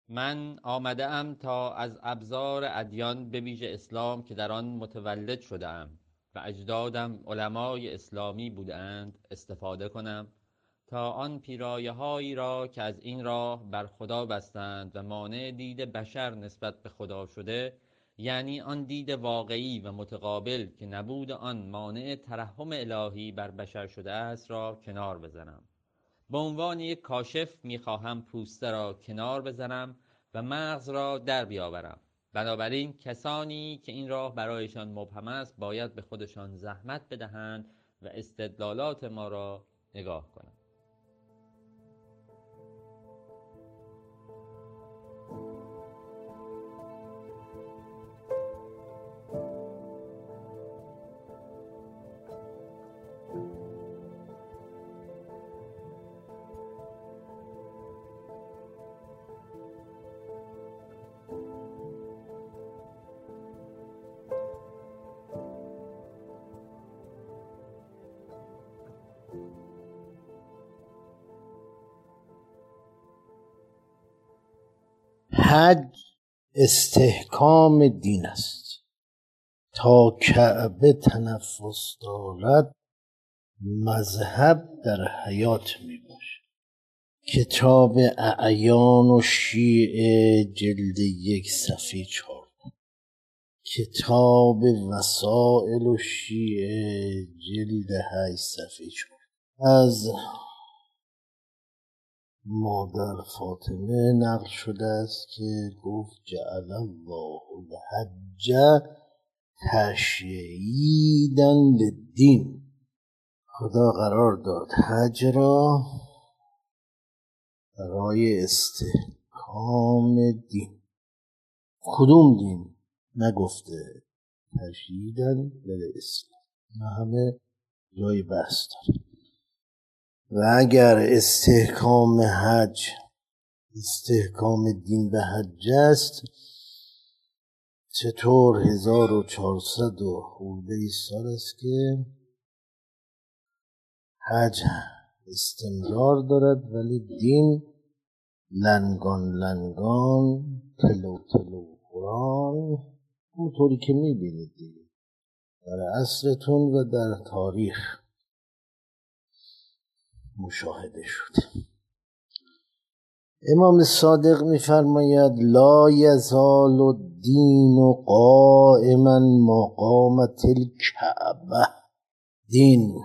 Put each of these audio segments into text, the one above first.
من آمده ام تا از ابزار ادیان به ویژه اسلام که در آن متولد شده ام و اجدادم علمای اسلامی بودند استفاده کنم تا آن پیرایه هایی را که از این راه بر خدا بستند و مانع دید بشر نسبت به خدا شده، یعنی آن دید واقعی و متقابل که نبود آن مانع ترحم الهی بر بشر شده است، را کنار بزنم. به عنوان یک کاشف میخواهم پوسته را کنار بزنم و مغز را در بیاورم. بنابراین کسانی که این راه برایشان مبهم است باید به خودشان زحمت بدهند و استدلالات ما را نگاه کنند. حج استحکام دین است. تا کعبه تنفس دارد مذهب در حیات می باشد. کتاب اعیان و شیعه جلد 1 صفحه 4. کتاب وسائل و شیعه جلد 8 صفحه 4. از مادر فاطمه نقل شده است که گفت جعل الله الحج تشییدا للدین. خدا قرار داد حج را برای استحکام دین. کدوم دین؟ نگفته. تشییدا للاسلام. همه جای بحث داره. و اگر استحکام حج استحکام دین به حج است، چطور 1400 و خورده سال است که حج استمرار دارد ولی دین لنگان لنگان تلو تلو قرآن اونطوری که میبینید دیگه در عصرتون و در تاریخ مشاهده شد. امام صادق می‌فرماید لا یزال الدین قائما مقامة الکعبه. دین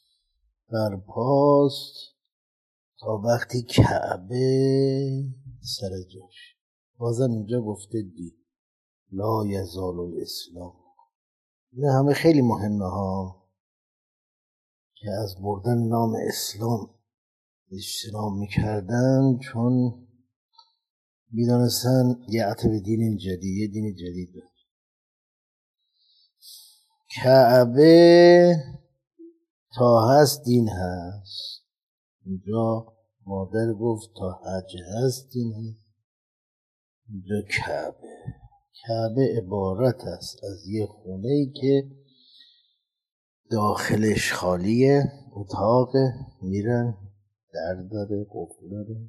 برپاست تا وقتی کعبه سر جاش. بازم اینجا گفته دین. لا یزال الاسلام. این همه خیلی مهمه ها که از بردن نام اسلام اجتناب میکردن، چون میدانستن یه عتب دین جدید، یه دین جدید داره. کعبه تا هست دین هست. اینجا مادر گفت تا حج هست دین هست. اینجا کعبه عبارت است از یه خونه‌ای که داخلش خالیه، اتاق میرن در داره، قفل داره،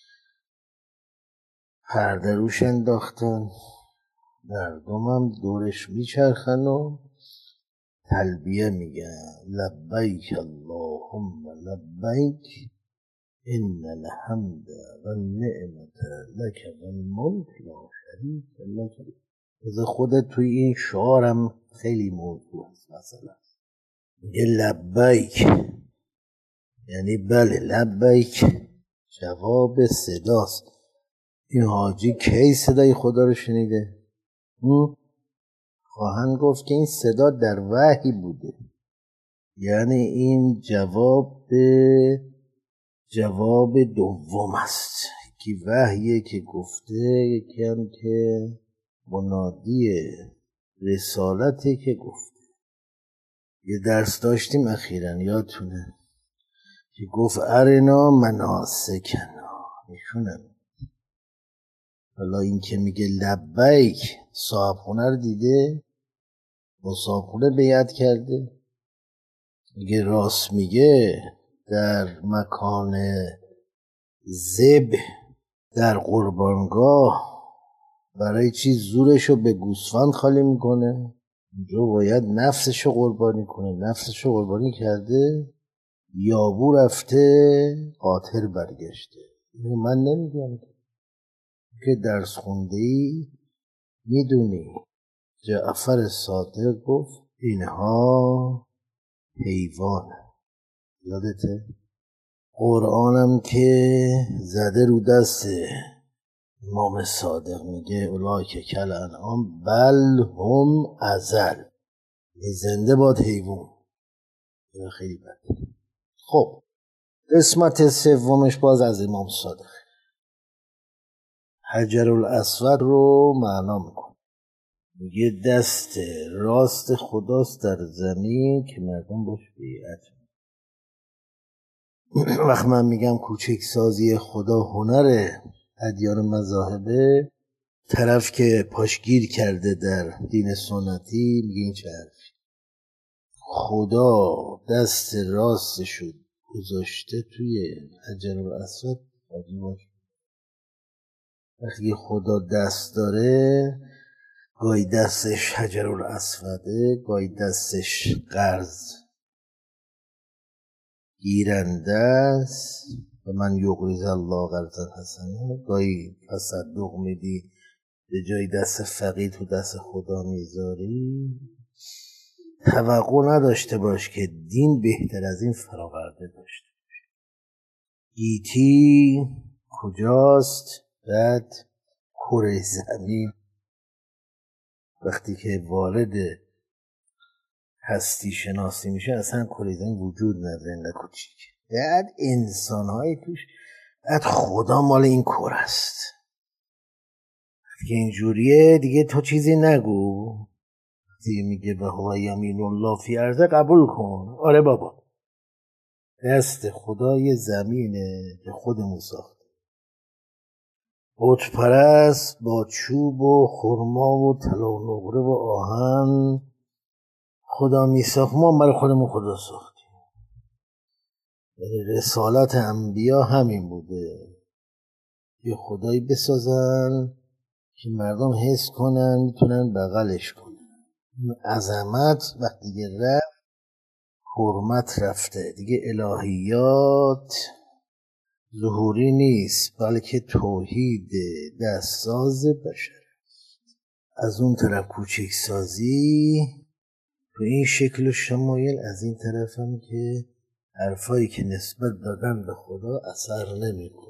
پرده روش انداختن، مردم هم دورش میچرخن و تلبیه میگن لبیک اللهم لبیک ان الحمد و النعمت لک و الملک لا شریک لک. از خودت توی این شعارم خیلی موضوع است. مثلا میگه لبیک یعنی بله، لبیک جواب صداست. این حاجی کی صدای خدا رو شنیده؟ خواهند گفت که این صدا در وحی بوده، یعنی این جواب دوم است که وحیه که گفته، یکی هم که منادی رسالته که گفته. یه درس داشتیم اخیراً یادتونه که گفت ارنا مناسکنا، نشونم. حالا این که میگه لبیک صاحب خونه رو دیده، با صاحب خونه بیعت کرده. میگه راست میگه در مکان ذبح در قربانگاه برای چی زورشو به گوسفند خالی میکنه؟ اونجا باید نفسشو قربانی کنه. نفسشو قربانی کرده، یابو رفته، قاطر برگشته. اینو من نمیگم که درس خونده ای میدونی. جعفر صادق گفت اینها حیوانه. یادته؟ قرآنم که زده رو دست امام صادق میگه اولئک کالانعام بل هم اضل. زنده باد حیوان. خیلی بد. خب قسمت سومش باز از امام صادق. حجر الاسود رو معنا میکنه. میگه دست راست خداست در زمین که مردم باش بیعت. وقت من میگم کوچک سازی خدا هنر ادیان مذاهبه، طرف که پاشگیر کرده در دین سنتی میگه این چه حرفی؟ خدا دست راستشو گذاشته توی حجر الاسود. وقتی خدا دست داره، گاهی دستش حجر الاسوده، گاهی دستش قرض گیرنده است و من یقرض الله قرضا حسنا. گاهی تصدق میدی به جای دست فقیر تو دست خدا میذاری. توقع نداشته باش که دین بهتر از این فراورده داشته باشه. گیتی کجاست؟ بعد کره زمین وقتی که وارد هستی شناسی میشه اصلا کره زمین وجود نداره، اینقدر کوچیک. بعد انسان‌های توش، بعد خدا مال این کره است. که اینجوریه دیگه تو چیزی نگو. دیگه میگه به هو یمین الله فی ارض قبول کن. آره بابا، دست خدای زمینه که خودمون ساخته. بت پرست با چوب و خرما و طلا و نقره و آهن خدا میساخت، ما برای خودمون خدا ساختیم. یعنی رسالت انبیا همین بوده، یه خدایی بسازن که مردم حس کنن میتونن بغلش کنن. عظمت وقتی دیگه رفت، حرمت رفته دیگه، الهیات ظهوری نیست بلکه توحید دستساز بشر. از اون طرف کوچک سازی به این شکل و شمایل، از این طرف هم که حرفایی که نسبت دادن به خدا اثر نمیکنه.